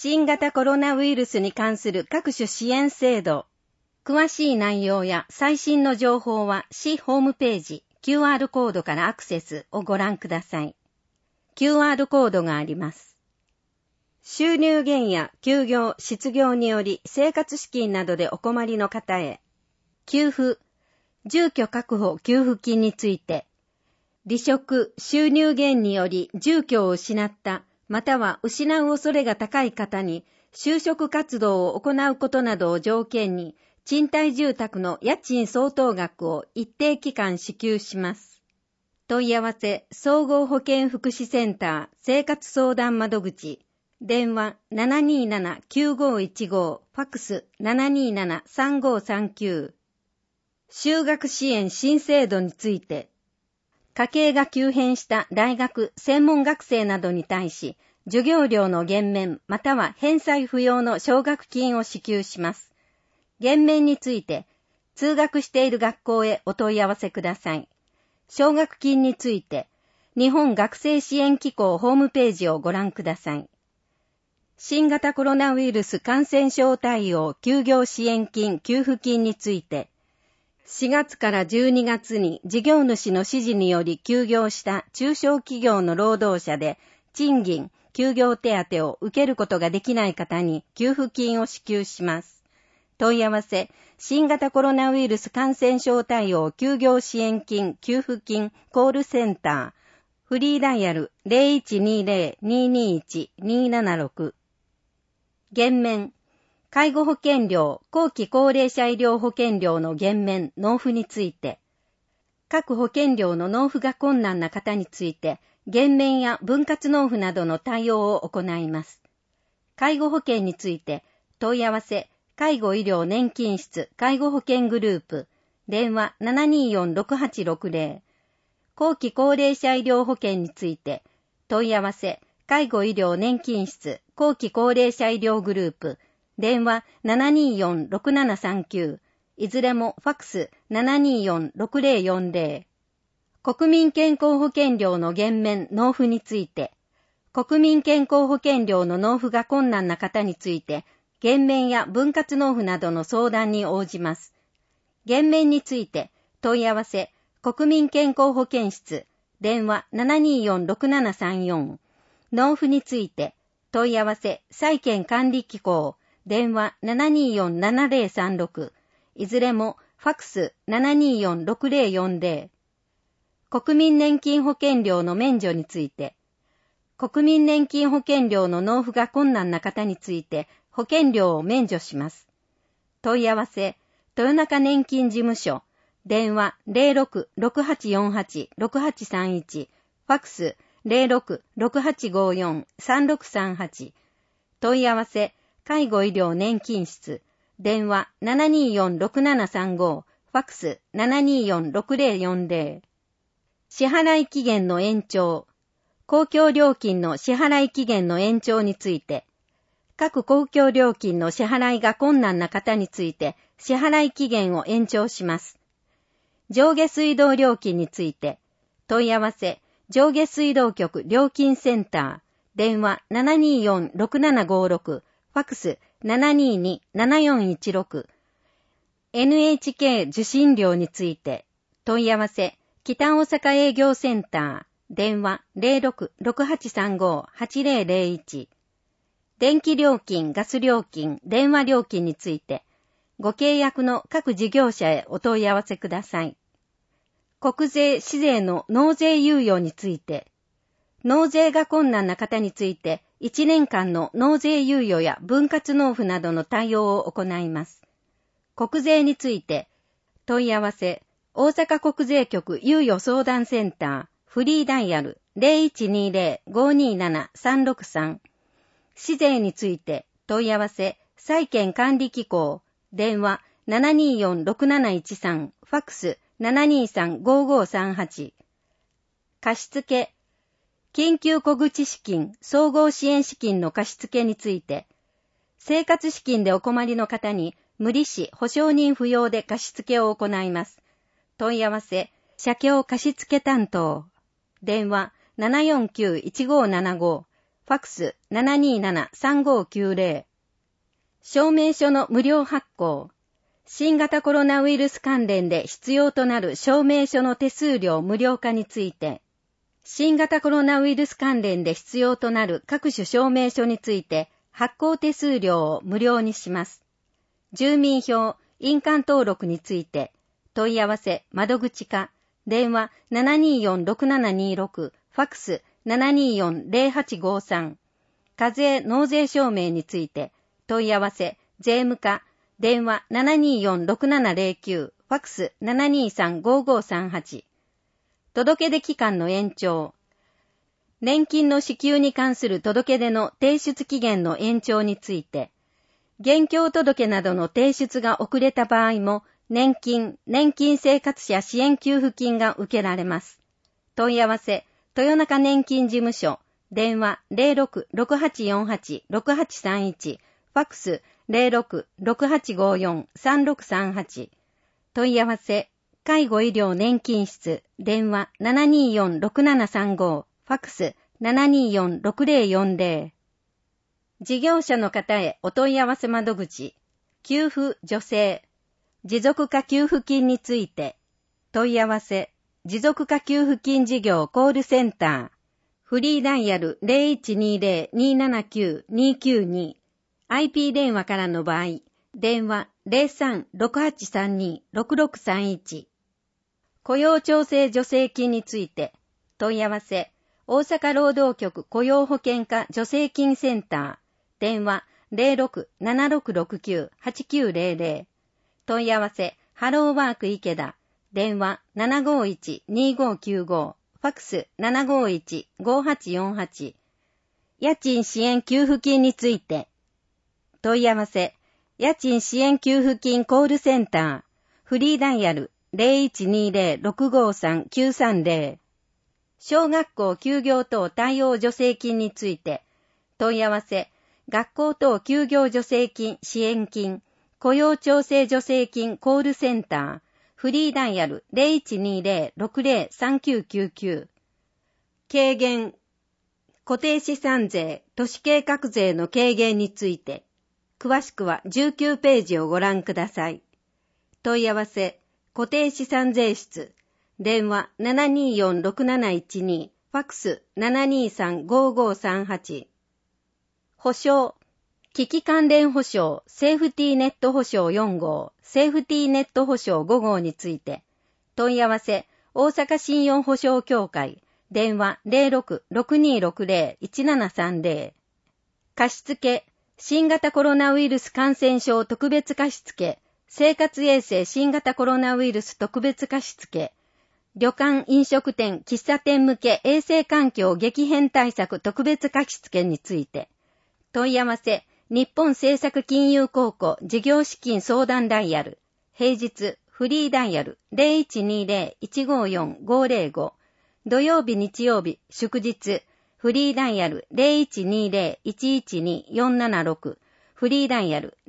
新型コロナウイルスに関する各種支援制度。詳しい内容や最新の情報は市ホームページ QR コードからアクセスをご覧ください。QR コードがあります。収入減や休業、失業により生活資金などでお困りの方へ。給付、住居確保給付金について、離職、収入減により住居を失った、または失う恐れが高い方に、就職活動を行うことなどを条件に、賃貸住宅の家賃相当額を一定期間支給します。問い合わせ、総合保健福祉センター生活相談窓口、電話 727-9515、ファックス 727-3539。就学支援新制度について、家計が急変した大学、専門学生などに対し、授業料の減免または返済不要の奨学金を支給します。減免について、通学している学校へお問い合わせください。奨学金について、日本学生支援機構ホームページをご覧ください。新型コロナウイルス感染症対応休業支援金給付金について、4月から12月に事業主の指示により休業した中小企業の労働者で賃金、休業手当を受けることができない方に給付金を支給します。問い合わせ、新型コロナウイルス感染症対応休業支援金給付金コールセンター、フリーダイヤル 0120-221-276。減免。介護保険料、後期高齢者医療保険料の減免、納付について、各保険料の納付が困難な方について、減免や分割納付などの対応を行います。介護保険について、問い合わせ、介護医療年金室介護保険グループ、電話 724-6860。後期高齢者医療保険について、問い合わせ、介護医療年金室後期高齢者医療グループ、電話 724-6739。いずれもファックス 724-6040。国民健康保険料の減免納付について、国民健康保険料の納付が困難な方について、減免や分割納付などの相談に応じます。減免について、問い合わせ、国民健康保険室、電話 724-6734。納付について、問い合わせ、債権管理機構、電話 724-7036。いずれもファックス 724-6040。国民年金保険料の免除について、国民年金保険料の納付が困難な方について保険料を免除します。問い合わせ、豊中年金事務所、電話 06-6848-6831、ファックス 06-6854-3638。問い合わせ、介護医療年金室、電話 724-6735、ファックス 724-6040。支払い期限の延長、公共料金の支払い期限の延長について、各公共料金の支払いが困難な方について支払い期限を延長します。上下水道料金について、問い合わせ、上下水道局料金センター、電話 724-6756、ファックス 722-7416。NHK 受信料について、問い合わせ、北大阪営業センター、電話 06-6835-8001。電気料金、ガス料金、電話料金について、ご契約の各事業者へお問い合わせください。国税、市税の納税猶予について、納税が困難な方について、1年間の納税猶予や分割納付などの対応を行います。国税について、問い合わせ、大阪国税局猶予相談センター、フリーダイヤル 0120-527-363。市税について問い合わせ、債権管理機構、電話 724-6713、ファックス 723-5538。貸付、緊急小口資金、総合支援資金の貸付について、生活資金でお困りの方に無利子保証人不要で貸付を行います。問い合わせ、社協貸付担当。電話 749-1575。フファクス 727-3590。証明書の無料発行。新型コロナウイルス関連で必要となる証明書の手数料無料化について、新型コロナウイルス関連で必要となる各種証明書について発行手数料を無料にします。住民票、印鑑登録について、問い合わせ、窓口課、電話 724-6726、ファクス 724-0853。課税納税証明について、問い合わせ、税務課、電話 724-6709、ファクス 723-5538。届け出期間の延長。年金の支給に関する届け出の提出期限の延長について、現況届などの提出が遅れた場合も、年金生活者支援給付金が受けられます。問い合わせ、豊中年金事務所、電話 06-6848-6831、ファクス 06-6854-3638。問い合わせ、介護医療年金室、電話 724-6735、ファクス 724-6040。事業者の方へお問い合わせ窓口、給付助成、持続化給付金について、問い合わせ、持続化給付金事業コールセンター、フリーダイヤル 0120-279-292、IP 電話からの場合、電話 03-6832-6631。雇用調整助成金について、問い合わせ、大阪労働局雇用保険課助成金センター、電話 06-7669-8900。問い合わせ、ハローワーク池田、電話 751-2595、ファクス 751-5848。家賃支援給付金について、問い合わせ、家賃支援給付金コールセンター、フリーダイヤル 0120-653-930。小学校休業等対応助成金について、問い合わせ、学校等休業助成金支援金、雇用調整助成金コールセンター、フリーダイヤル 0120-603999。軽減、固定資産税、都市計画税の軽減について、詳しくは19ページをご覧ください。問い合わせ、固定資産税室、電話 724-6712、ファクス 723-5538。保証、機器関連保証、セーフティーネット保証4号、セーフティーネット保証5号について、問い合わせ、大阪信用保証協会、電話 06-6260-1730。貸付、新型コロナウイルス感染症特別貸付、生活衛生新型コロナウイルス特別貸付、旅館飲食店喫茶店向け衛生環境激変対策特別貸付について、問い合わせ、日本政策金融公庫事業資金相談ダイヤル、平日フリーダイヤル 0120-154-505、土曜日日曜日祝日フリーダイヤル 0120-112-476、フリーダイヤル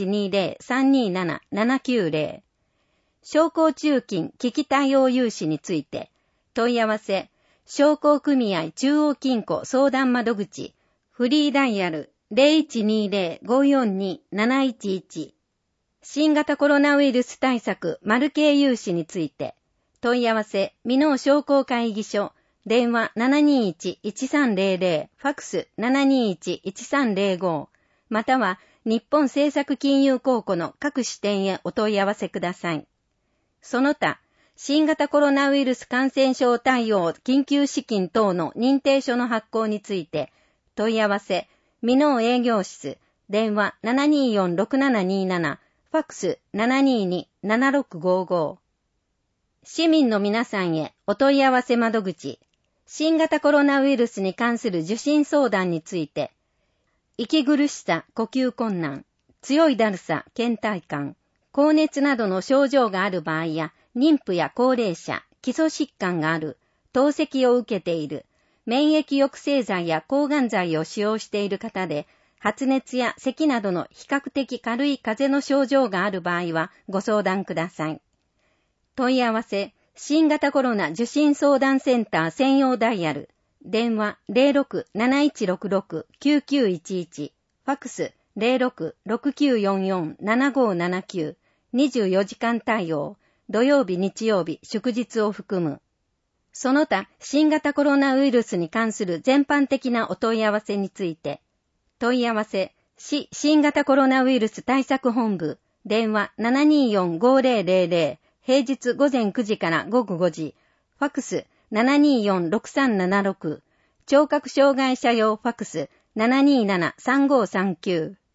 0120-327-790。商工中金危機対応融資について、問い合わせ、商工組合中央金庫相談窓口、フリーダイヤル 0120-542-711。新型コロナウイルス対策マル系融資について、問い合わせ、箕面商工会議所、電話 721-1300、ファクス 721-1305、または日本政策金融公庫の各支店へお問い合わせください。その他、新型コロナウイルス感染症対応緊急資金等の認定書の発行について、問い合わせ、箕面営業室、電話 724-6727、ファクス 722-7655。市民の皆さんへお問い合わせ窓口、新型コロナウイルスに関する受診相談について、息苦しさ、呼吸困難、強いだるさ、倦怠感、高熱などの症状がある場合や、妊婦や高齢者、基礎疾患がある、透析を受けている、免疫抑制剤や抗がん剤を使用している方で、発熱や咳などの比較的軽い風邪の症状がある場合はご相談ください。問い合わせ、新型コロナ受診相談センター専用ダイヤル電話 06-7166-9911、ファックス 06-6944-7579、24時間対応、土曜日日曜日祝日を含む。その他、新型コロナウイルスに関する全般的なお問い合わせについて、問い合わせ、市新型コロナウイルス対策本部、電話 724-5000、平日午前9時から午後5時、ファックス 724-6376、聴覚障害者用ファックス 727-3539。